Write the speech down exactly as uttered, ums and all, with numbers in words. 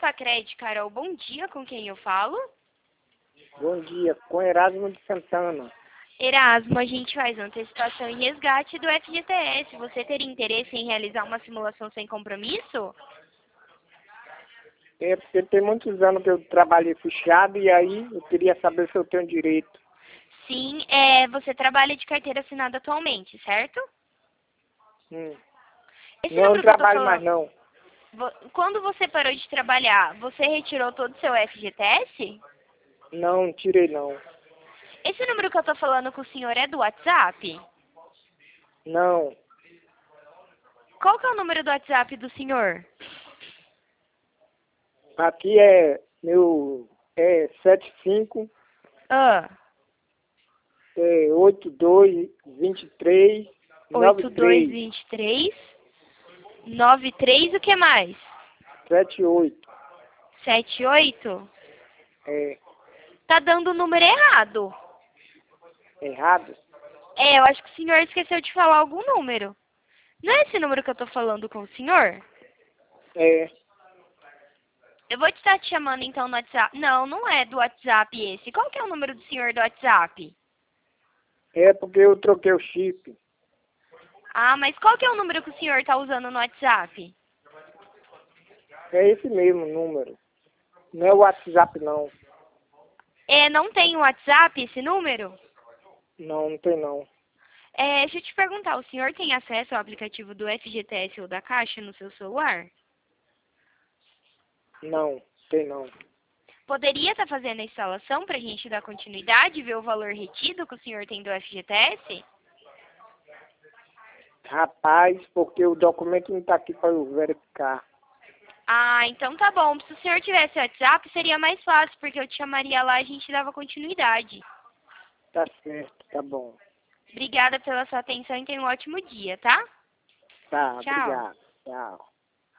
Facred, Carol, bom dia, com quem eu falo? Bom dia, com Erasmo de Santana. Erasmo, a gente faz antecipação e resgate do F G T S. Você teria interesse em realizar uma simulação sem compromisso? É porque tem muitos anos que eu trabalhei fechado e aí eu queria saber se eu tenho direito. Sim, é, você trabalha de carteira assinada atualmente, certo? Hum. Esse Não, número não que eu tô trabalho mais falando, não. vo- quando você parou de trabalhar, você retirou todo o seu F G T S? Não, tirei não. Esse número que eu tô falando com o senhor é do WhatsApp? Não. Qual que é o número do WhatsApp do senhor? Aqui é meu é sete cinco Ah, é oito dois vinte e três nove oito dois três dois três, nove três, o que mais? sete oito. Sete oito? É Tá dando o número errado. errado? É, eu acho que o senhor esqueceu de falar algum número. Não é esse número que eu tô falando com o senhor? É. Eu vou estar te chamando então no WhatsApp. Não, não é do WhatsApp esse. Qual que é o número do senhor do WhatsApp? É porque eu troquei o chip. Ah, mas qual que é o número que o senhor tá usando no WhatsApp? É esse mesmo número. Não é o WhatsApp não. É, não tem o WhatsApp esse número? Não, não tem não. É, deixa eu te perguntar, o senhor tem acesso ao aplicativo do F G T S ou da Caixa no seu celular? Não, tem não. Poderia estar fazendo a instalação para a gente dar continuidade e ver o valor retido que o senhor tem do F G T S? Rapaz, porque o documento não está aqui para eu verificar. Ah, então tá bom. Se o senhor tivesse WhatsApp, seria mais fácil, porque eu te chamaria lá e a gente dava continuidade. Tá certo, tá bom. Obrigada pela sua atenção e tenha um ótimo dia, tá? Tá, Tchau. obrigado. Tchau.